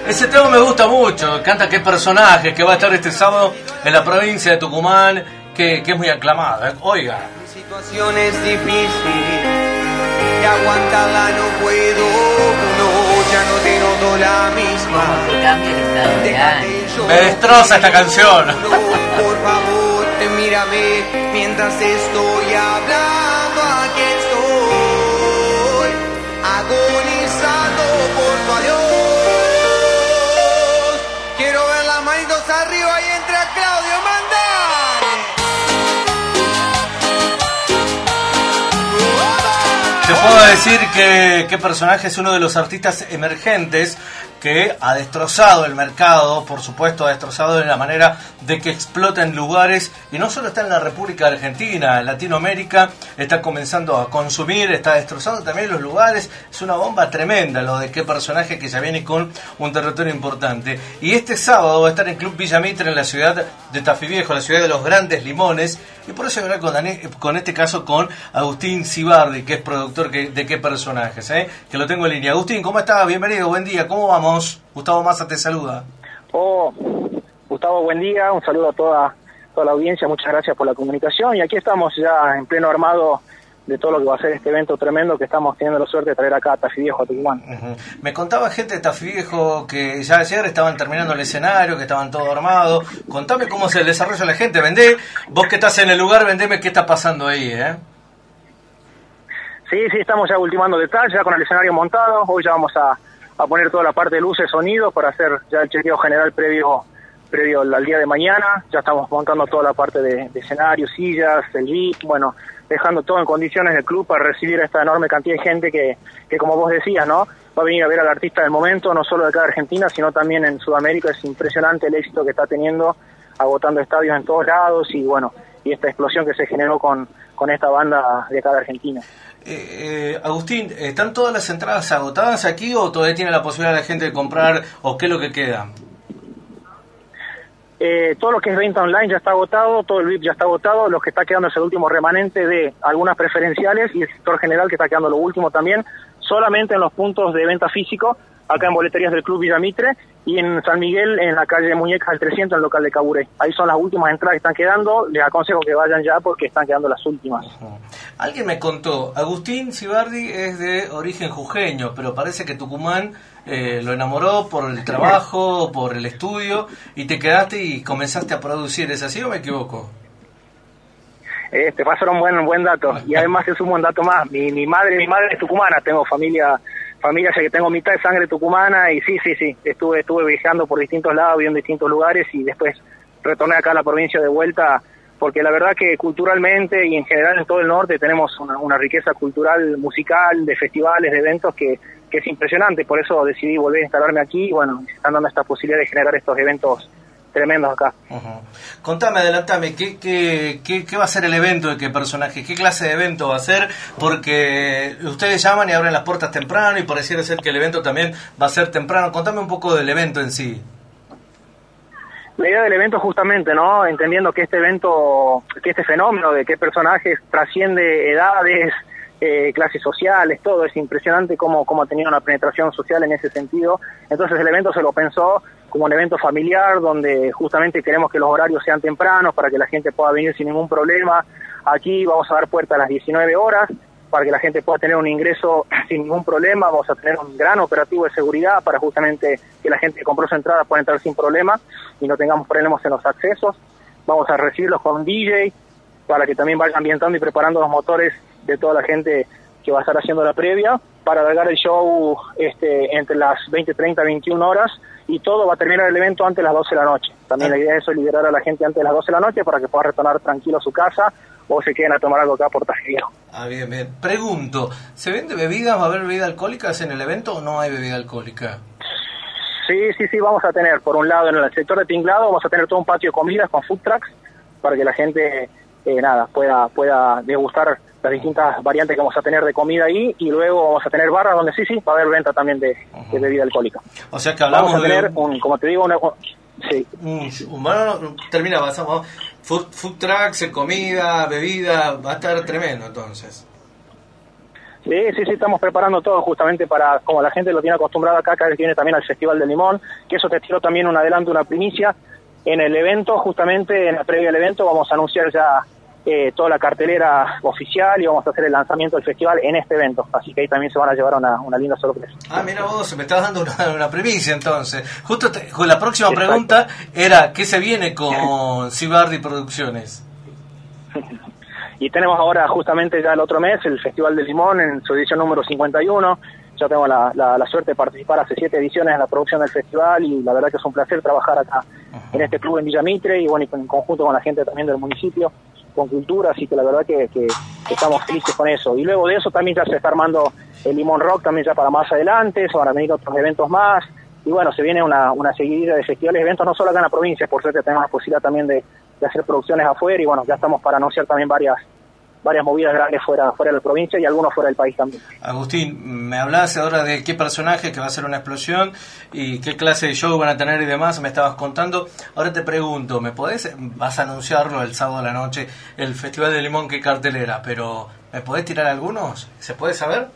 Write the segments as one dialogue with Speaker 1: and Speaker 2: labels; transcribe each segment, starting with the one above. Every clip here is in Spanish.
Speaker 1: Ese tema me gusta mucho, canta Qué personaje, que va a estar este sábado en la provincia de Tucumán, que es muy aclamada. Oiga.
Speaker 2: Mi situación es difícil, de aguantarla no puedo, no, ya no te noto la misma. Déjate yo,
Speaker 1: me destroza esta canción.
Speaker 2: Por favor, mírame mientras estoy hablando, aquí estoy, agonizando por tu adiós. Quiero ver las manitos arriba y entre a Claudio Mandar.
Speaker 1: Te puedo decir que Qué personaje es uno de los artistas emergentes que ha destrozado el mercado, por supuesto ha destrozado de la manera de que explota en lugares, y no solo está en la República Argentina, en Latinoamérica está comenzando a consumir, está destrozando también los lugares. Es una bomba tremenda lo de Qué personaje, que ya viene con un territorio importante. Y este sábado va a estar en Club Villa Mitre, en la ciudad de Tafí Viejo, la ciudad de los grandes limones, y por eso voy a hablar con este caso con Agustín Zibardi, que es productor de Qué personajes, que lo tengo en línea. Agustín, ¿cómo estás? Bienvenido, buen día, ¿cómo vamos? Gustavo Massa te saluda.
Speaker 3: Gustavo, buen día, un saludo a toda la audiencia, muchas gracias por la comunicación, y aquí estamos ya en pleno armado de todo lo que va a ser este evento tremendo que estamos teniendo la suerte de traer acá a Tafí Viejo, a Tucumán.
Speaker 1: Uh-huh. Me contaba gente de Tafí Viejo que ya ayer estaban terminando el escenario, que estaban todo armado. Contame cómo se desarrolla la gente, vos que estás en el lugar, vendeme qué está pasando ahí,
Speaker 3: Sí, estamos ya ultimando detalles, ya con el escenario montado. Hoy ya vamos a poner toda la parte de luces, sonido, para hacer ya el chequeo general previo al día de mañana. Ya estamos montando toda la parte de escenario, sillas, el VIP, bueno, dejando todo en condiciones del club para recibir a esta enorme cantidad de gente que como vos decías, ¿no? Va a venir a ver al artista del momento, no solo de acá de Argentina, sino también en Sudamérica. Es impresionante el éxito que está teniendo, agotando estadios en todos lados, y bueno, y esta explosión que se generó con esta banda de acá de Argentina.
Speaker 1: Agustín, ¿están todas las entradas agotadas aquí o todavía tiene la posibilidad la gente de comprar, o qué es lo que queda?
Speaker 3: Todo lo que es venta online ya está agotado, todo el VIP ya está agotado, lo que está quedando es el último remanente de algunas preferenciales y el sector general, que está quedando lo último también, solamente en los puntos de venta físico, acá en boleterías del Club Villa Mitre, y en San Miguel, en la calle Muñecas al 300, en el local de Caburé. Ahí son las últimas entradas que están quedando. Les aconsejo que vayan ya porque están quedando las últimas.
Speaker 1: Uh-huh. Alguien me contó, Agustín Zibardi es de origen jujeño, pero parece que Tucumán lo enamoró por el trabajo, por el estudio, y te quedaste y comenzaste a producir. ¿Es así o me equivoco?
Speaker 3: Te pasaron un buen dato. Y además es un buen dato más. Mi madre es tucumana, tengo familia, ya que tengo mitad de sangre tucumana, y sí, estuve viajando por distintos lados, viviendo en distintos lugares, y después retorné acá a la provincia de vuelta, porque la verdad que culturalmente y en general en todo el norte tenemos una riqueza cultural, musical, de festivales, de eventos que es impresionante. Por eso decidí volver a instalarme aquí, y bueno, están dando esta posibilidad de generar estos eventos tremendos acá.
Speaker 1: Uh-huh. Contame, adelantame, ¿qué va a ser el evento de Qué personaje? ¿Qué clase de evento va a ser? Porque ustedes llaman y abren las puertas temprano, y pareciera ser que el evento también va a ser temprano. Contame un poco del evento en sí.
Speaker 3: La idea del evento justamente, ¿no? Entendiendo que este fenómeno de Qué personajes trasciende edades, clases sociales, todo. Es impresionante cómo ha tenido una penetración social en ese sentido. Entonces el evento se lo pensó como un evento familiar, donde justamente queremos que los horarios sean tempranos para que la gente pueda venir sin ningún problema. Aquí vamos a dar puerta a las 19 horas para que la gente pueda tener un ingreso sin ningún problema. Vamos a tener un gran operativo de seguridad para justamente que la gente que compró su entrada pueda entrar sin problema y no tengamos problemas en los accesos. Vamos a recibirlos con DJ para que también vayan ambientando y preparando los motores de toda la gente que va a estar haciendo la previa, para alargar el show entre las 20:30 y 21 horas, y todo va a terminar el evento antes de las 12 de la noche. También la idea es eso, liberar a la gente antes de las 12 de la noche para que pueda retornar tranquilo a su casa o se queden a tomar algo acá por Tafí Viejo.
Speaker 1: Bien. Pregunto, ¿se vende bebidas? ¿Va a haber bebidas alcohólicas en el evento o no hay bebida alcohólica?
Speaker 3: Sí, vamos a tener, por un lado, en el sector de tinglado, vamos a tener todo un patio de comidas con food trucks para que la gente pueda degustar las distintas variantes que vamos a tener de comida ahí, y luego vamos a tener barras donde sí va a haber venta también de bebida alcohólica.
Speaker 1: O sea que hablamos
Speaker 3: vamos a tener como te digo, sí.
Speaker 1: Bueno, termina, pasamos food trucks, comida, bebida, va a estar tremendo entonces.
Speaker 3: Sí, estamos preparando todo justamente para, como la gente lo tiene acostumbrado acá, cada vez viene también al Festival del Limón, que eso te tiro también un adelanto, una primicia. En el evento, justamente en la previa del evento, vamos a anunciar ya toda la cartelera oficial y vamos a hacer el lanzamiento del festival en este evento. Así que ahí también se van a llevar una linda sorpresa.
Speaker 1: Ah, mira vos, me estás dando una primicia entonces. Justo la próxima pregunta era, ¿qué se viene con Sibardi Producciones?
Speaker 3: Y tenemos ahora justamente ya el otro mes el Festival del Limón en su edición número 51. Yo tengo la suerte de participar hace 7 ediciones en la producción del festival y la verdad que es un placer trabajar acá en este club en Villa Mitre y bueno, y en conjunto con la gente también del municipio, con cultura, así que la verdad que estamos felices con eso. Y luego de eso también ya se está armando el Limón Rock también ya para más adelante, se van a venir otros eventos más y bueno, se viene una seguidilla de festivales, eventos no solo acá en la provincia, por suerte tenemos la posibilidad también de hacer producciones afuera y bueno, ya estamos para anunciar también varias movidas grandes fuera de la provincia y algunos fuera del país también.
Speaker 1: Agustín, me hablabas ahora de qué personaje que va a ser una explosión y qué clase de show van a tener y demás, me estabas contando. Ahora te pregunto, vas a anunciarlo el sábado a la noche, el Festival de Limón, qué cartelera, pero ¿me podés tirar algunos? ¿Se puede saber?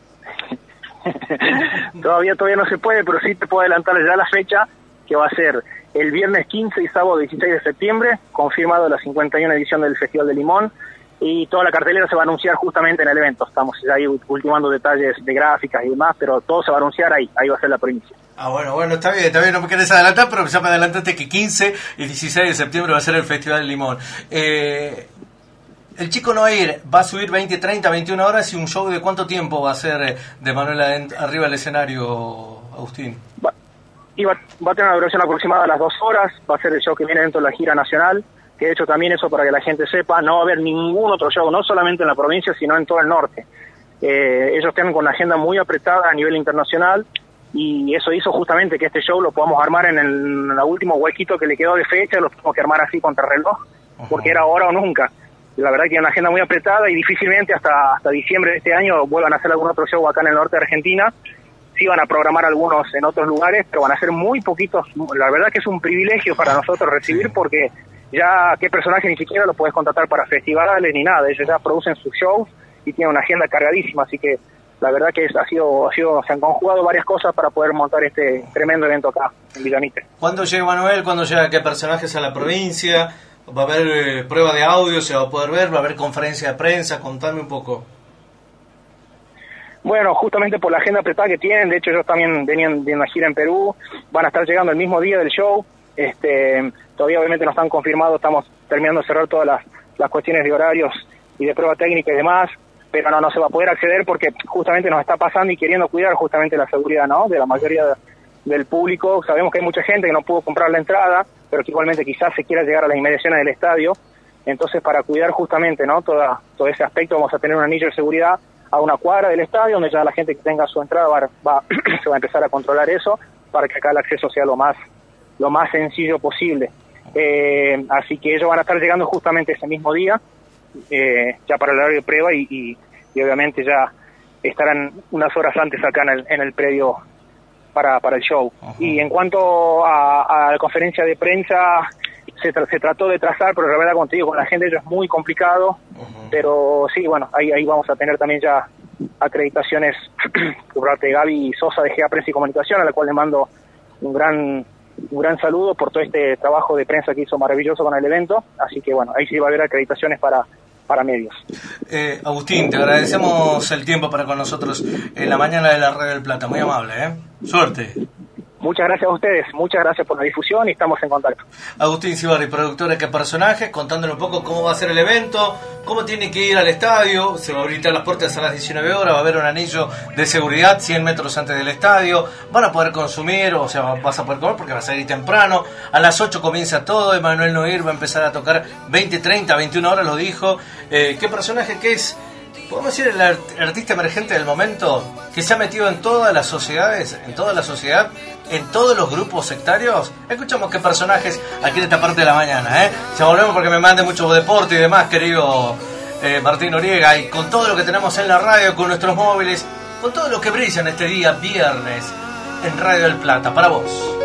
Speaker 3: Todavía no se puede, pero sí te puedo adelantar ya la fecha, que va a ser el viernes 15 y sábado 16 de septiembre, confirmado la 51 edición del Festival de Limón. Y toda la cartelera se va a anunciar justamente en el evento. Estamos ahí ultimando detalles de gráficas y demás, pero todo se va a anunciar ahí va a ser la primicia.
Speaker 1: Ah, bueno, está bien, no me querés adelantar, pero ya me adelantaste que 15 y 16 de septiembre va a ser el Festival del Limón. El chico no va a subir 20, 30, 21 horas y un show de cuánto tiempo va a ser de Manuel arriba del escenario, Agustín.
Speaker 3: Va a tener una duración aproximada a las 2 horas, va a ser el show que viene dentro de la gira nacional, que de hecho también eso para que la gente sepa, no va a haber ningún otro show, no solamente en la provincia, sino en todo el norte. Ellos tienen con una agenda muy apretada a nivel internacional y eso hizo justamente que este show lo podamos armar en el último huequito que le quedó de fecha, lo tuvimos que armar así contra reloj, porque era ahora o nunca. La verdad que hay una agenda muy apretada y difícilmente hasta diciembre de este año vuelvan a hacer algún otro show acá en el norte de Argentina. Sí van a programar algunos en otros lugares, pero van a ser muy poquitos. La verdad que es un privilegio para nosotros recibir porque ya qué personaje ni siquiera lo puedes contratar para festivales ni nada, ellos ya producen sus shows y tienen una agenda cargadísima, así que la verdad que se han conjugado varias cosas para poder montar este tremendo evento acá en Villa Mitre.
Speaker 1: ¿Cuándo llega Manuel? ¿Cuándo llega qué personajes a la provincia? ¿Va a haber prueba de audio? ¿Se va a poder ver? ¿Va a haber conferencia de prensa? Contame un poco.
Speaker 3: Bueno, justamente por la agenda apretada que tienen, de hecho ellos también venían de una gira en Perú, van a estar llegando el mismo día del show. Todavía obviamente no están confirmados, estamos terminando de cerrar todas las cuestiones de horarios y de prueba técnica y demás, pero no se va a poder acceder porque justamente nos está pasando y queriendo cuidar justamente la seguridad, ¿no?, de la mayoría del público. Sabemos que hay mucha gente que no pudo comprar la entrada, pero que igualmente quizás se quiera llegar a las inmediaciones del estadio. Entonces, para cuidar justamente, ¿no?, todo ese aspecto, vamos a tener un anillo de seguridad a una cuadra del estadio, donde ya la gente que tenga su entrada se va a empezar a controlar eso, para que acá el acceso sea lo más sencillo posible. Así que ellos van a estar llegando justamente ese mismo día, ya para el horario de prueba y obviamente ya estarán unas horas antes acá en el predio para el show. Uh-huh. Y en cuanto a la conferencia de prensa, se trató de trazar, pero la verdad contigo, con la gente ello es muy complicado, pero sí, bueno, ahí vamos a tener también ya acreditaciones por parte de Gaby Sosa de GA Prensa y Comunicación, a la cual le mando un gran saludo por todo este trabajo de prensa que hizo maravilloso con el evento, así que bueno, ahí sí va a haber acreditaciones para medios.
Speaker 1: Agustín, te agradecemos el tiempo para con nosotros en la mañana de la Radio del Plata, muy amable, suerte.
Speaker 3: Muchas gracias a ustedes, muchas gracias por la difusión y estamos en contacto.
Speaker 1: Agustín Sibardi, productor de Qué Personajes, contándole un poco cómo va a ser el evento, cómo tiene que ir al estadio, se va a habilitar las puertas a las 19 horas, va a haber un anillo de seguridad 100 metros antes del estadio, van a poder consumir, o sea, vas a poder comer porque va a salir temprano, a las 8 comienza todo, Emanuel Noir va a empezar a tocar 20, 30, 21 horas, lo dijo. ¿Qué personaje que es? Podemos decir el artista emergente del momento que se ha metido en todas las sociedades, en toda la sociedad, en todos los grupos sectarios. Escuchamos Qué Personajes aquí en esta parte de la mañana, Ya volvemos porque me mande mucho deporte y demás, querido Martín Noriega, y con todo lo que tenemos en la radio, con nuestros móviles, con todo lo que brilla en este día viernes en Radio del Plata, para vos.